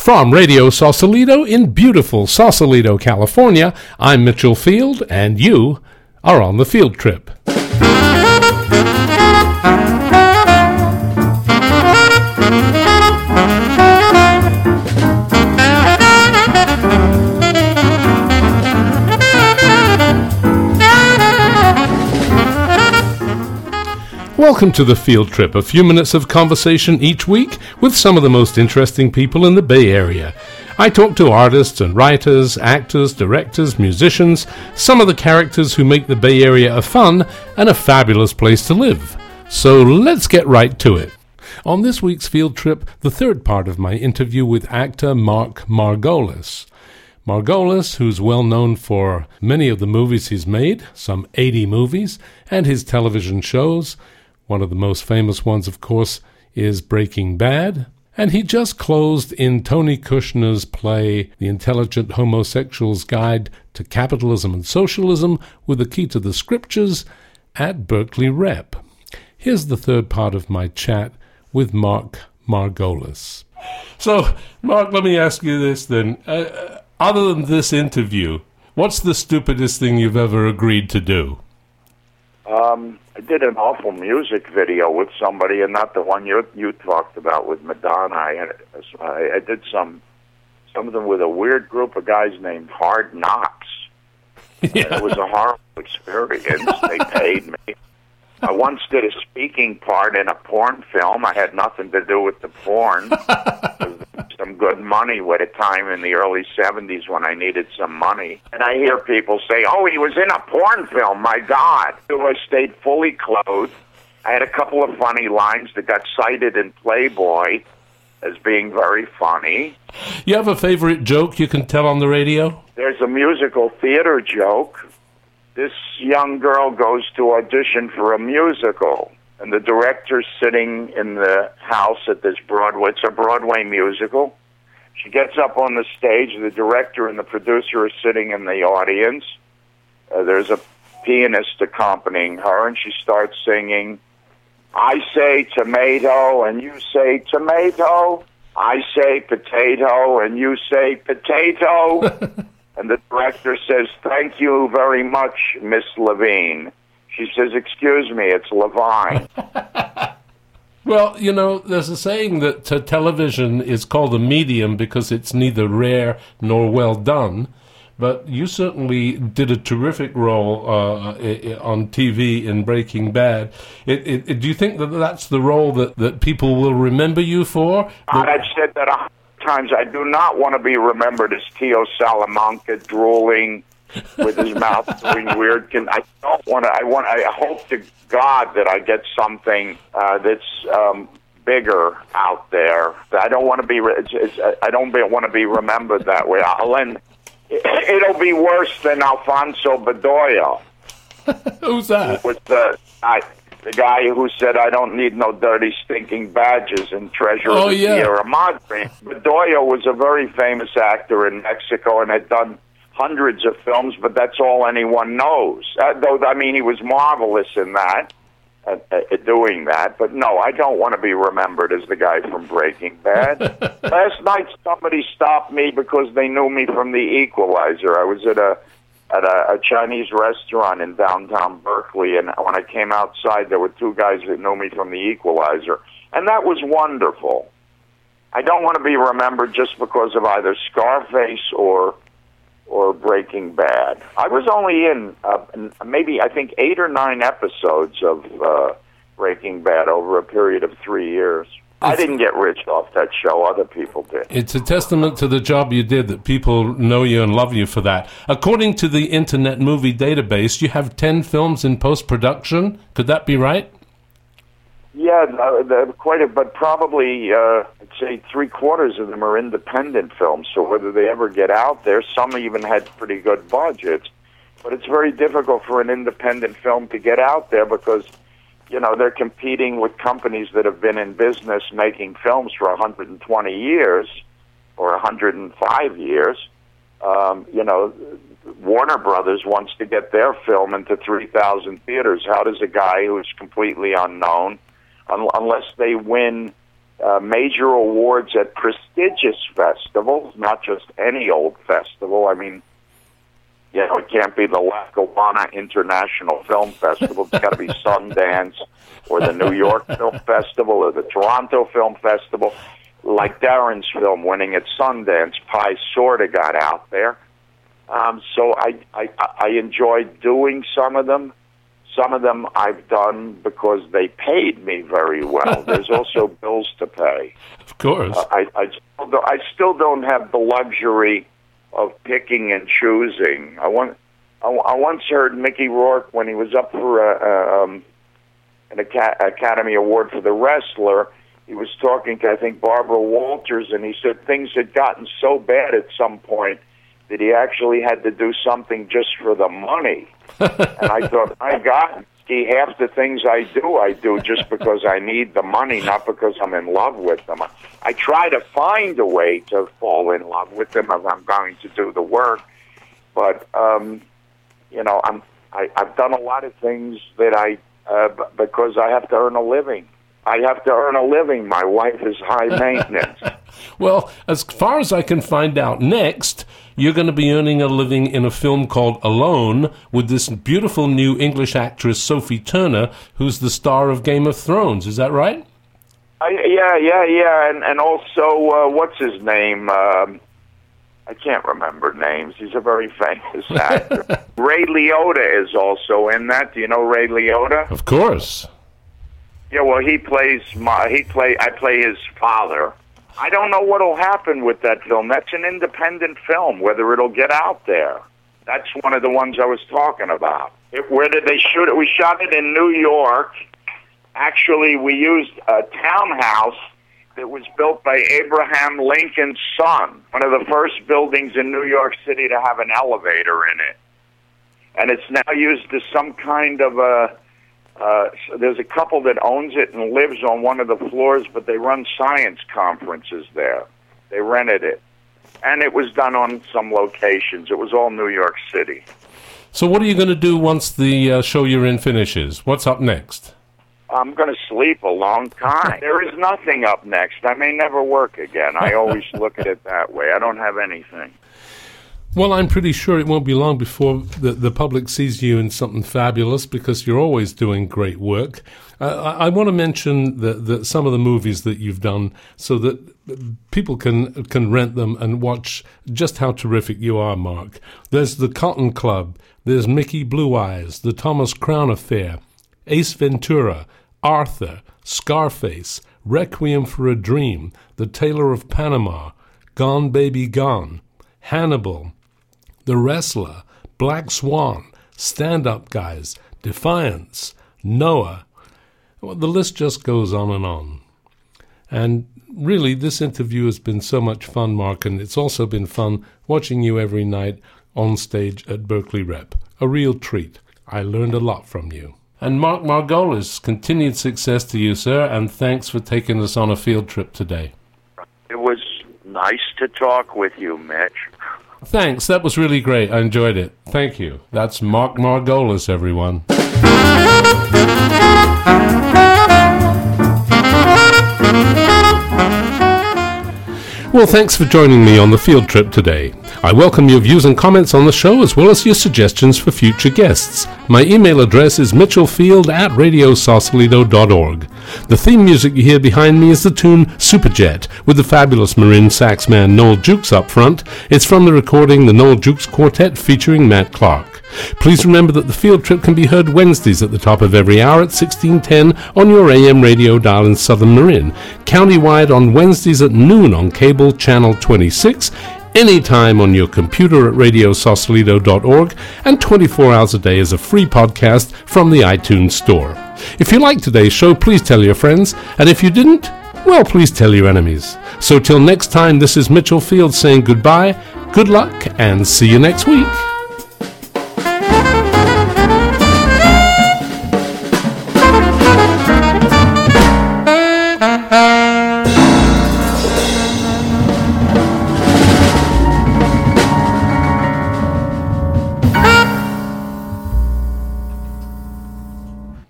From Radio Sausalito in beautiful Sausalito, California, I'm Mitchell Field, and you are on the field trip. Welcome to the Field Trip, a few minutes of conversation each week with some of the most interesting people in the Bay Area. I talk to artists and writers, actors, directors, musicians, some of the characters who make the Bay Area a fun and a fabulous place to live. So let's get right to it. On this week's Field Trip, the third part of my interview with actor Mark Margolis. Margolis, who's well known for many of the movies he's made, some 80 movies, and his television shows. One of the most famous ones, of course, is Breaking Bad. And he just closed in Tony Kushner's play, The Intelligent Homosexual's Guide to Capitalism and Socialism, with a key to the scriptures at Berkeley Rep. Here's the third part of my chat with Mark Margolis. So, Mark, let me ask you this then. Other than this interview, what's the stupidest thing you've ever agreed to do? I did an awful music video with somebody, and not the one you talked about with Madonna. I did some of them with a weird group of guys named Hard Knocks. Yeah. It was a horrible experience. They paid me. I once did a speaking part in a porn film. I had nothing to do with the porn. Some good money at a time in the early 70s when I needed some money. And I hear people say, oh, he was in a porn film, my God. So I stayed fully clothed. I had a couple of funny lines that got cited in Playboy as being very funny. You have a favorite joke you can tell on the radio? There's a musical theater joke. This young girl goes to audition for a musical, and the director's sitting in the house at this Broadway. It's a Broadway musical. She gets up on the stage. The director and the producer are sitting in the audience. There's a pianist accompanying her, and she starts singing, I say tomato, and you say tomato. I say potato, and you say potato. And the director says, thank you very much, Miss Levine. She says, excuse me, it's Levine. Well, you know, there's a saying that TV is called a medium because it's neither rare nor well done. But you certainly did a terrific role on TV in Breaking Bad. Do you think that that's the role that people will remember you for? I've said that 100 times. I do not want to be remembered as Tio Salamanca drooling with his mouth doing weird. I don't want to. I hope to God that I get something that's bigger out there. I don't want to be. I don't want to be remembered that way. It'll be worse than Alfonso Bedoya. Who's that? Was the guy who said, I don't need no dirty, stinking badges and treasure of the Sierra Madre. Bedoya was a very famous actor in Mexico and had done hundreds of films, but that's all anyone knows. He was marvelous in that, doing that. But no, I don't want to be remembered as the guy from Breaking Bad. Last night, somebody stopped me because they knew me from The Equalizer. I was at a Chinese restaurant in downtown Berkeley, and when I came outside, there were two guys that knew me from The Equalizer, and that was wonderful. I don't want to be remembered just because of either Scarface or Breaking Bad. I was only in maybe, I think, 8 or 9 episodes of Breaking Bad over a period of 3 years. I didn't get rich off that show. Other people did. It's a testament to the job you did that people know you and love you for that. According to the Internet Movie Database, you have 10 films in post-production. Could that be right? Yeah, quite a, but probably, I'd say 3/4 of them are independent films, so whether they ever get out there, some even had pretty good budgets. But it's very difficult for an independent film to get out there because, you know, they're competing with companies that have been in business making films for 120 years or 105 years. Warner Brothers wants to get their film into 3,000 theaters. How does a guy who's completely unknown, unless they win major awards at prestigious festivals, not just any old festival. I mean, it can't be the Lackawanna International Film Festival. It's got to be Sundance or the New York Film Festival or the Toronto Film Festival. Like Darren's film winning at Sundance, Pi sort of got out there. So I enjoyed doing some of them. Some of them I've done because they paid me very well. There's also bills to pay. Of course. I still don't have the luxury of picking and choosing. I once heard Mickey Rourke, when he was up for an Academy Award for The Wrestler, he was talking to, I think, Barbara Walters, and he said things had gotten so bad at some point that he actually had to do something just for the money. And I thought, my God, half the things I do just because I need the money, not because I'm in love with them. I try to find a way to fall in love with them if I'm going to do the work. But, I've done a lot of things that because I have to earn a living. I have to earn a living. My wife is high maintenance. Well, as far as I can find out, next, you're going to be earning a living in a film called Alone with this beautiful new English actress, Sophie Turner, who's the star of Game of Thrones. Is that right? Yeah. And also, what's his name? I can't remember names. He's a very famous actor. Ray Liotta is also in that. Do you know Ray Liotta? Of course. Yeah, well, I play his father. I don't know what'll happen with that film. That's an independent film, whether it'll get out there. That's one of the ones I was talking about. Where did they shoot it? We shot it in New York. Actually, we used a townhouse that was built by Abraham Lincoln's son, one of the first buildings in New York City to have an elevator in it. And it's now used as some kind of a... there's a couple that owns it and lives on one of the floors, but they run science conferences there. They rented it. And it was done on some locations. It was all New York City. So what are you going to do once the show you're in finishes? What's up next? I'm going to sleep a long time. There is nothing up next. I may never work again. I always look at it that way. I don't have anything. Well, I'm pretty sure it won't be long before the public sees you in something fabulous, because you're always doing great work. I want to mention some of the movies that you've done so that people can rent them and watch just how terrific you are, Mark. There's The Cotton Club, there's Mickey Blue Eyes, The Thomas Crown Affair, Ace Ventura, Arthur, Scarface, Requiem for a Dream, The Tailor of Panama, Gone Baby Gone, Hannibal, The Wrestler, Black Swan, Stand Up Guys, Defiance, Noah. Well, the list just goes on and on. And really, this interview has been so much fun, Mark, and it's also been fun watching you every night on stage at Berkeley Rep. A real treat. I learned a lot from you. And Mark Margolis, continued success to you, sir, and thanks for taking us on a field trip today. It was nice to talk with you, Mitch. Thanks. That was really great. I enjoyed it. Thank you. That's Mark Margolis, everyone. Well, thanks for joining me on the field trip today. I welcome your views and comments on the show, as well as your suggestions for future guests. My email address is mitchellfield@radiosausalito.org. The theme music you hear behind me is the tune Superjet, with the fabulous Marin sax man Noel Jukes up front. It's from the recording The Noel Jukes Quartet featuring Matt Clark. Please remember that the field trip can be heard Wednesdays at the top of every hour at 1610 on your AM radio dial in Southern Marin, countywide on Wednesdays at noon on cable channel 26, anytime on your computer at radiosausalito.org, and 24 hours a day as a free podcast from the iTunes Store. If you liked today's show, please tell your friends, and if you didn't, well, please tell your enemies. So till next time, this is Mitchell Field saying goodbye, good luck, and see you next week.